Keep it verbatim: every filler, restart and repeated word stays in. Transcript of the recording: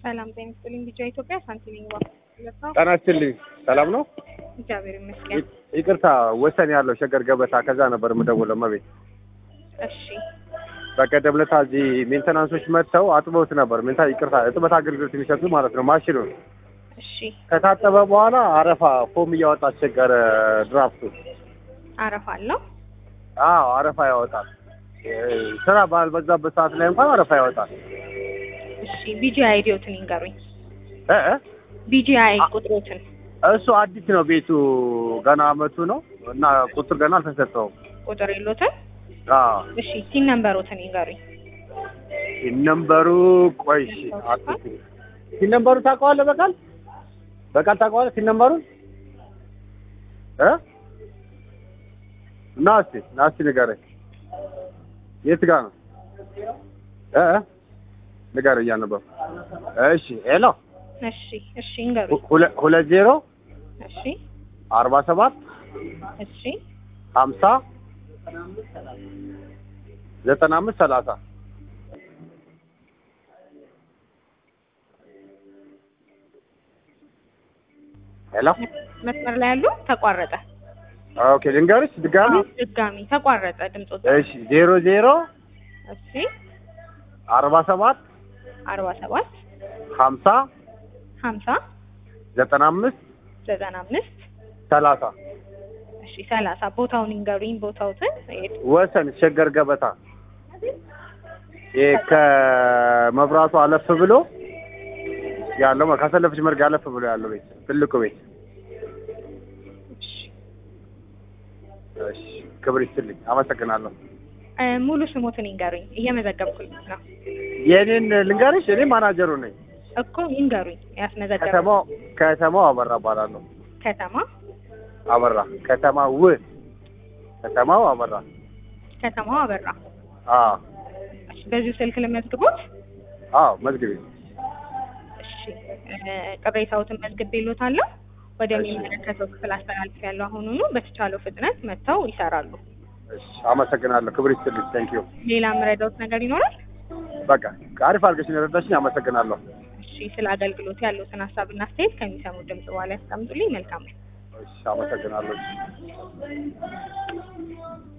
ሰላም ጤና ይስጥልኝ። ቢጫ ኢትዮጵያ ሳንቲም ነው። ጤና ይስጥልኝ። ሰላም ነው? እግዚአብሔር ይመስገን። ይቅርታ ወሰን ያለው ሸገር ገበታ ከዛ ነበር የምደውለው መቤት። እሺ በቀደም ዕለት እዚህ ሜንቴናንሶች መጥተው አጥበውት ነበር። ሜንታ ይቅርታ እጥበት አገልግሎት የሚሰጡ ማለት ነው ማሽኑ። እሺ ከታጠበ በኋላ አረፋ ፎም እያወጣ አስቸገረ ድራፍቱ። አረፋ አለው? አዎ አረፋ ያወጣል። ስራ ባልበዛበት ሰዓት ላይ እንኳን አረፋ ያወጣል። እሺ ቢጂ አይዲዮትን ይንገሩኝ። እ እ ቢጂ አይ ቁጥሮትን። እሱ አዲስ ነው ቤቱ ገና አመቱ ነው እና ቁጥር ገና አልተሰጠውም። ቁጥር የሎትን? አዎ እሺ ሲን ነምበሮትን ይንገሩኝ። ሲን ነምበሩ ቆይ እሺ አጥቂ ሲን ነምበሩ ታውቀዋለህ? በቃል በቃል ታውቀዋለህ ሲን ነምበሩን? እ ናስቲ ናስቲ ንገረኝ። የት ጋር ነው? እ እ ንገረኝ እያነበብኩ። እሺ ሄሎ እሺ እሺ ይንገሩኝ። ሁለት ዜሮ እሺ አርባ ሰባት እሺ ሀምሳ ዘጠና አምስት ሰላሳ ሄሎ መስመር ላይ ያሉ ተቋረጠ። ኦኬ ልንገርሽ ድጋሚ ድጋሚ ተቋረጠ ድምጾት። እሺ ዜሮ ዜሮ እሺ አርባ ሰባት አርባ ሰባት ሀምሳ ሀምሳ ዘጠና አምስት ዘጠና አምስት ሰላሳ እሺ ሰላሳ ቦታውን ይንገሩኝ። ቦታውትን ወሰን ሸገር ገበታ ይሄ ከመብራቱ አለፍ ብሎ ያለው ከሰለፈች መርጋ አለፍ ብሎ ያለው ቤት ትልቁ ቤት። እሺ ክብር ይስጥልኝ። አመሰግናለሁ። ሙሉ ስሞትን ይንገሩኝ። እየመዘገብኩኝ ነው። የኔን ልንገርሽ? እኔ ማናጀሩ ነኝ እኮ ይንገሩኝ። ያስመዘገበው ከተማው ከተማው አበራ እባላለሁ። ከተማ አበራ ከተማው ከተማው አበራ ከተማው አበራ። አዎ እሺ በዚሁ ስልክ ለመዝግቦት? አዎ መዝግቤ። እሺ ቅሬታዎትን መዝግቤልዎታለሁ። ወደሚመለከተው ክፍል አስተላልፍ ያለው አሁኑኑ በተቻለው ፍጥነት መጥተው ይሰራሉ። እሺ አመሰግናለሁ። ክብር ይስጥልኝ። ቴንኪዩ። ሌላ ምረዳውት ነገር ይኖራል? በቃ አሪፍ አድርገሽ ነው። አመሰግናለሁ። እሺ ስለ አገልግሎት ያለውትን ሀሳብና አስተያየት ከሚሰሙ ድምጽ በኋላ ያስቀምጡልኝ። መልካም ነው። እሺ አመሰግናለሁ።